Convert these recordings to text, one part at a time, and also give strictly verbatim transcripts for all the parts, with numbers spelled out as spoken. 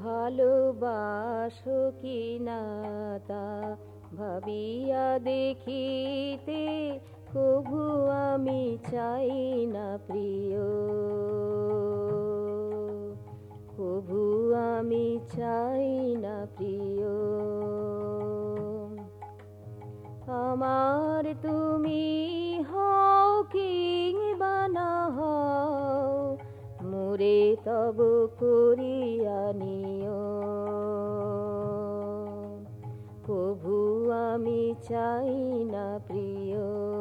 ভালোবাসো কি না তা ভাবিয়া দেখিতে কভু আমি চাই না প্রিয়, কভু আমি চাই না প্রিয়। আমার তুমি হও কিংবা না হও, মোরে তব করিয়া নিও, কভু আমি চাই না প্রিয়।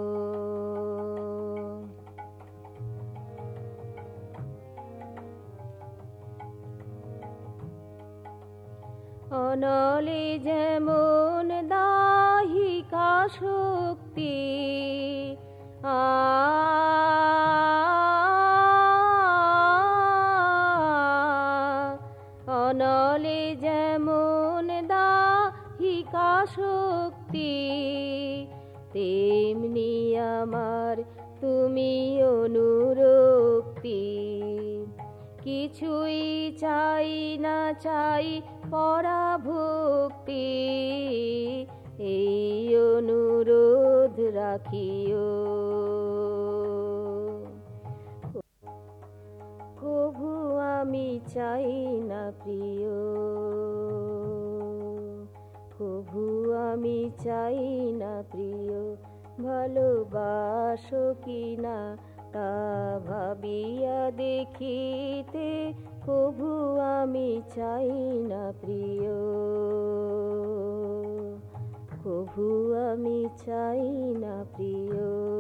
অনলে যেমন দাহিকা শক্তি, আ অনলে যেমন দাহিকা শক্তি, তেমনি আমার তুমি অনুরক্তি। কিছুই চাই না চাই পরাভক্তি, এই অনুরোধ রাখিও, কভু আমি চাই না প্রিয়, কভু আমি চাই না প্রিয়। ভালোবাসো কি না তা ভাবিয়া দেখিতে কভু আমি চাই না প্রিয়, কভু আমি চাই না প্রিয়।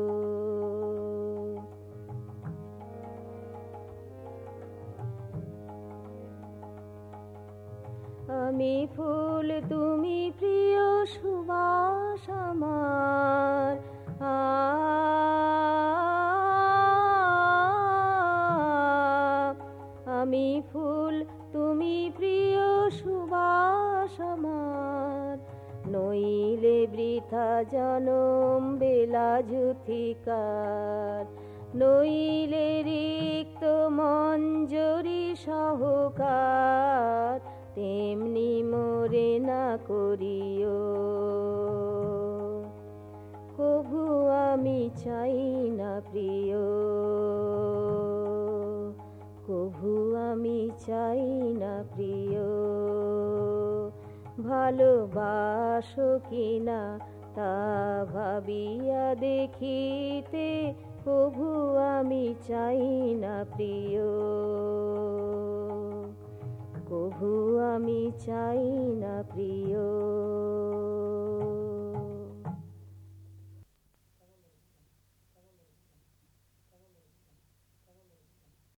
আমি ফুল তুমি প্রিয় সুবাস আমার, আমি ফুল তুমি প্রিয় সুবাস আমার। নইলে বৃথা জনম বেলা যুথিকার, নইলে রিক্ত মঞ্জরি সহকার, তেমনি মোরে না করিও, কভু আমি চাই না প্রিয়, কভু আমি চাই না প্রিয়। ভালোবাসো কি না তা ভাবিয়া দেখিতে কভু আমি চাই না প্রিয়, কভু আমি চাই না প্রিয়।